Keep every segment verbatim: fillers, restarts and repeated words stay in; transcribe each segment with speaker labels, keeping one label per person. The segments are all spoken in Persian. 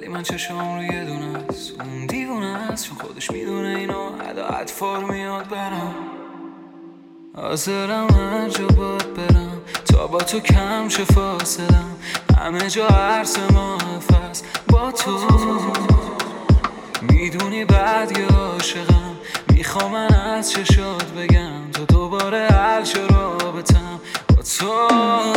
Speaker 1: ولی من چشم رو یه دونه است، اون دیوونه است چون خودش میدونه اینو ادا اطفار میاد برم. حاضرم هر جا باید برم تا با تو کم شه فاصلم، همه جا عرص محفظ با تو. میدونی بعد یه عاشقم، میخوام من از چشات بگم تو دوباره حل شو رابطم با تو.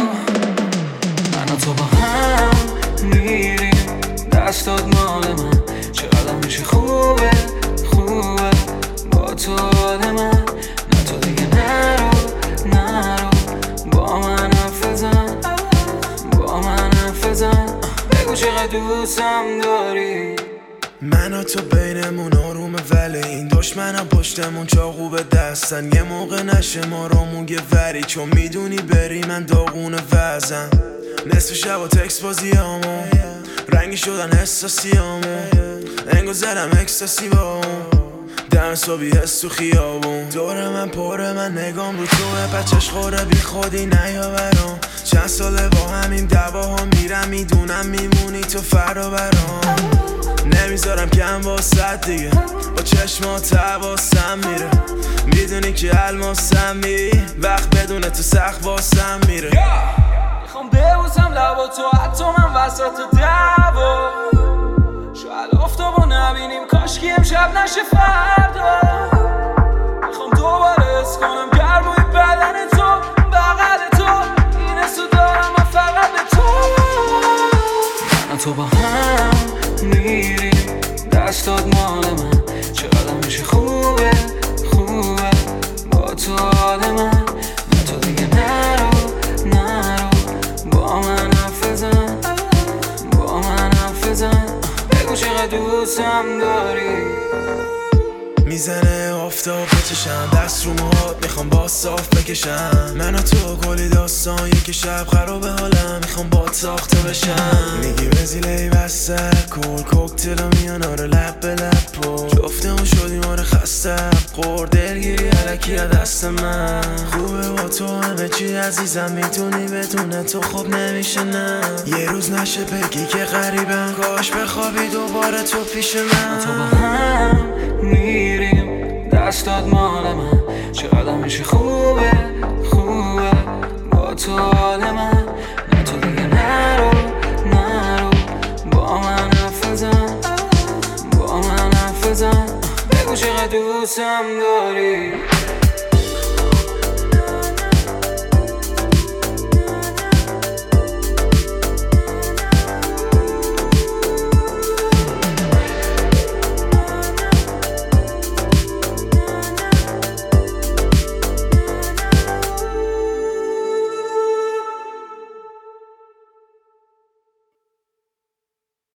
Speaker 1: من و تو با هم میریم، دستات مال من، چقدر میشه خوبه خوبه با تو حال من. نه تو دیگه نرو نرو با من حرف بزن، با من حرف بزن، بگو چقدر دوستم داری.
Speaker 2: من و تو بینمون آرومه ولی این دشمنم پشتمون چاقو به دستن. یه موقع نشه ما رو موگه وری، چون میدونی بری من داغون وزم. نصف شب و تکس بازی همون رنگی شدن احساسی همون، انگو زدم اکستاسی با اون دم صبحی حس تو خیابون. دور من پره من نگام رو توه، بچش خوره بی خودی نیا برام. چند ساله با همین دواها میرم، میدونم میمونی تو فردا برام. نمیذارم کم واسد دیگه، با چشمات حواسم میره، میدونی که الماسم می وقت بدونه تو سخت واسم میره.
Speaker 1: میخوام ببوسم لبا تو حتی من وسط دعوا، شاید آفتابو نبینیم کاشکی امشب نشه فردا. میخوام دوباره حس کنم گرمای بدن تو بغل تو، این حسو دارم من فقط به تو. من تو با هم میریم، دستات مال من، چقدر میشه خوبه خوبه با تو حال من. نه تو دیگه نرو نرو با من حرف بزن، با من حرف بزن، بگو چقدر دوستم داری.
Speaker 2: میزنه آفتاب بچشم، دست رو موهات میخوام با صاف بکشم. من و تو کلی داستان یک شب خراب حالم، میخوام با ساخته بشم. میگی بزیلی بسته کل کوکتل میان آره لب به لب پر جفتمون شدیم آره خستم خور دلگیری علکی دست من. خوبه با تو همه چی عزیزم، میتونی بدون تو خوب نمیشه نه. یه روز نشه بگی که غریبم، کاش بخوابی دوباره تو پیش من.
Speaker 1: تو با هم میریم، دستات مال من، چقدر میشه خوبه خوبه با تو حال من. نه تو دیگه نرو نرو با من حرف بزن، با من حرف بزن، بگو چقدر دوستم داری.